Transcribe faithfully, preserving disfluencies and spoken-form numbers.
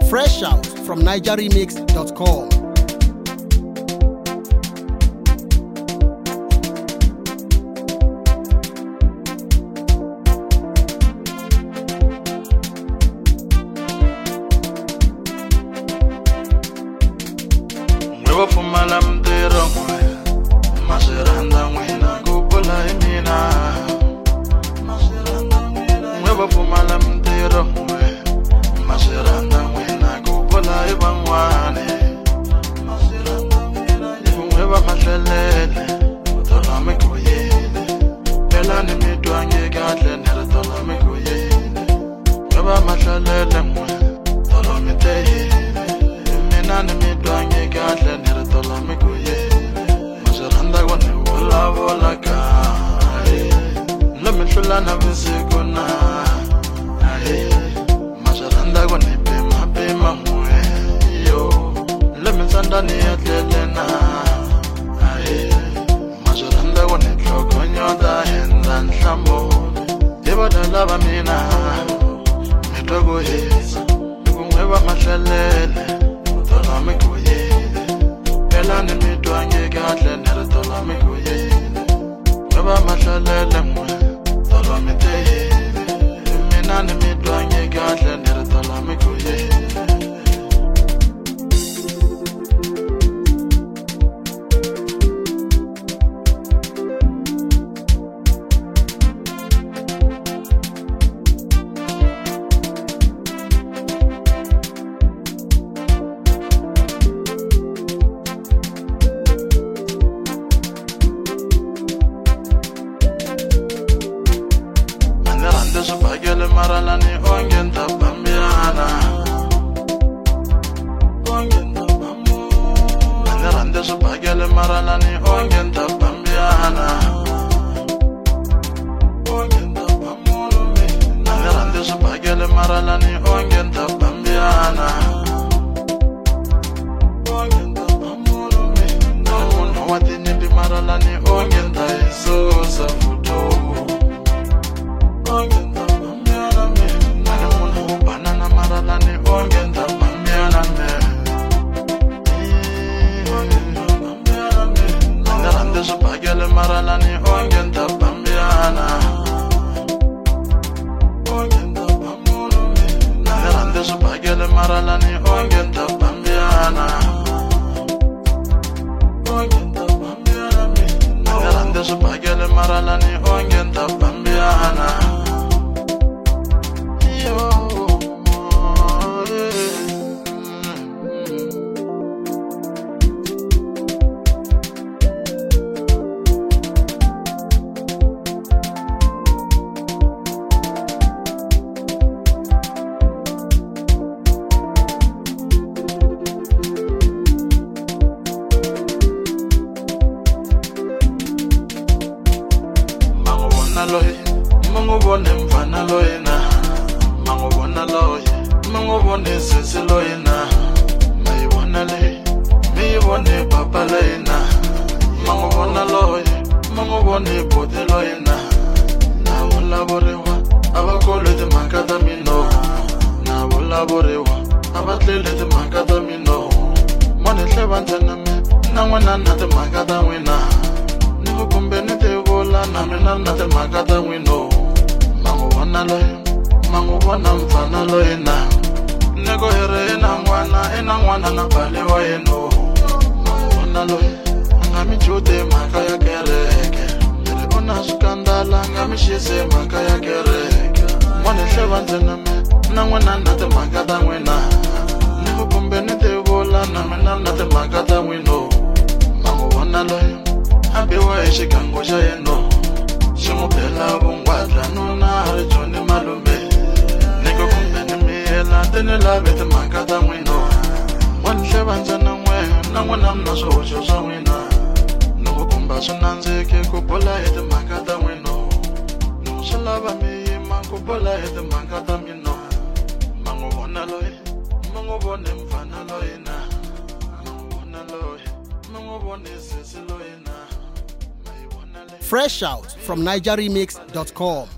Fresh out from niger remix dot com. Fumala mtero Masiranda mwina kupola imina Mweba fumala mtero Masiranda mwina kupola ibangwane Mweba mashalele Tola mekuyele Ela ni mitwange katle nere tola mekuyele Mweba mashalele mwe Tola miteyele Mina ni mitwange katle nere tola mekuyele Masiranda wane vola vola kai Lame shula na visikuna Masiranda wane pema pema mwe Yo Lame sanda ni atlelena Masiranda wane kloko nyoda henda nshamo Eba dalaba mina Mitogo heza Kumweba mashalele Tola mekuyele Ela ni mitwange katle nere tola mekuyele Mweba mashalele mwe Tola miteyele Mina ni mitwange katle nere tola mekuyele Supagele marala ni ongenda bambiana Ongenda bamu Anerande supagele marala ni ongenda bambiana Ongenda bamu Anerande supagele marala ni ongenda bambiana Ongenda bamu Nauno watini bi marala ni ongenda iso sa futo Ongenda bambiana me Nane munu banana marala ni ongenda bambiana me Ongenda bambiana me Nane rande supagele marala ni ongenda bambiana Ongenda bamunu me Nane rande supagele marala ni ongenda bambiana Ongenda bambiana me Nane rande supagele marala ni ongenda bambiana Mango bone mfana loyena Mango bona loye Mango bone sisi loyena Mai bona le Mai bone papa loyena Mango bona loye Mango bone pote loyena Na wula borewa Abakole de makata mino Na wula borewa Abatlele de makata mino Mwane tlebantana me Na wana na de makata wina Nigo kumbe ni te vola Na mina na de makata wino Mango wana loye Mango wana mfana loye na Nego here ena mwana Ena mwana na pale wa eno Mango wana loye Ngami chute maka ya kereke Mere ona skandala Ngami shise maka ya kereke Mwane shevante na me Na mwana na te makata wina Nego kumbe ni te vola Na mina na te makata wino Mango wana loye Abiwa eshi kango shayeno Shimu pela bungwadla Nuna hari choni malume Niko kumbe ni miela Tene la bete makata mwino Wani shebanza na mwe Na wana mnaso ucho sa wina Nuko kumba sunanzeke Kupola ete makata mwino Nuko salaba miima Kupola ete makata mino Mango wana loye Mango bone mfana loye na Mango wana loye Mango bone sisi loye na Fresh out from niger remix dot com.